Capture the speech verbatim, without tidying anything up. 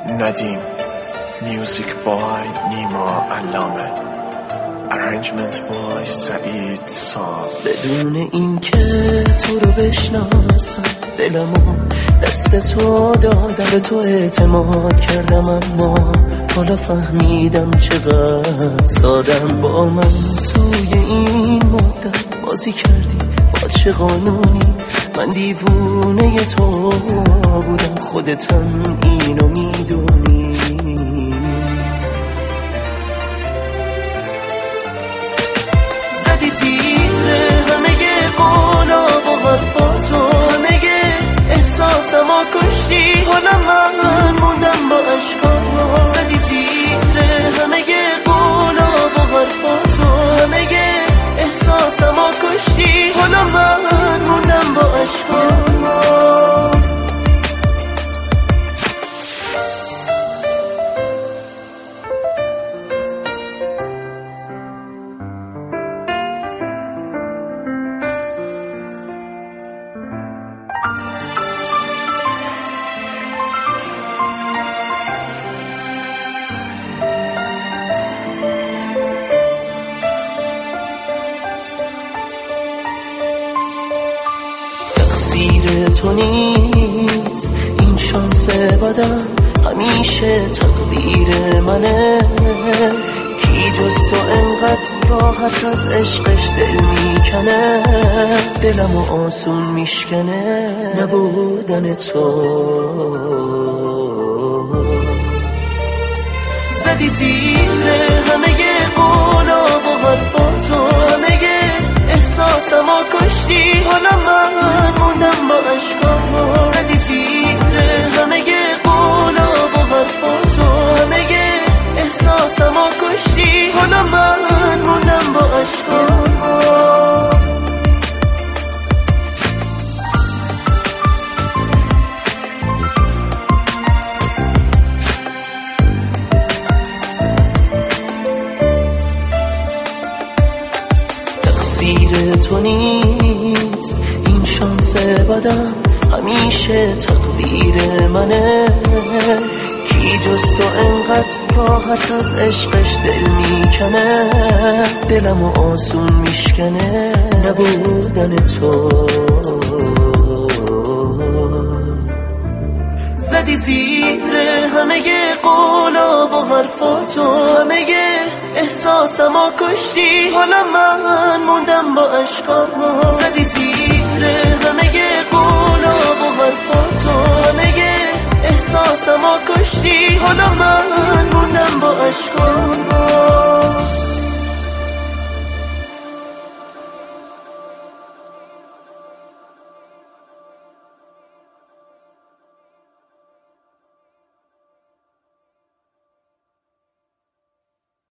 ندیم. میوزیک بای نیما علامه، ارنجمنت بای سعید سام. بدون این که تو رو بشناسم دلمو دست تو دادم، به تو اعتماد کردم اما حالا فهمیدم چقدر سادم. با من توی این مدت بازی کردی با چه قانونی، من دیوونه تو بودم خودتم اینو میدونی. زدی زیر همه قولا با حرفاتو، همه احساسمو کشتی حالا من موندم با عشقا. زدی زیر همه قولا با حرفاتو، همه احساسمو کشتی حالا من موندم با عشقا. تقصیر تو نیست این شانس بدم، همیشه تقدیر منه. کی جز تو انقدر راحت از عشقش دل میکنه، دلمو آسون میشکنه نبودن تو. زدی زیر همه قولا با حرفاتو، همه احساسمو کشتی حالا من موندم با عشقا. زدی زیر همه قولا با حرفاتو، همه احساسمو کشتی حالا من موندم با عشقا. تقصیر تو نیست این شانس بدم، همیشه تقدیر منه. کی جز تو انقدر راحت از عشقش دل میکنه، دلمو آسون میشکنه نبودن تو. زدی زیر همه قولا با حرفاتو، همه احساسمو کشتی حالا من موندم با عشقا. زدی زیر همه قولا با حرفاتو، همه احساسمو کشتی حالا من موندم با عشقا.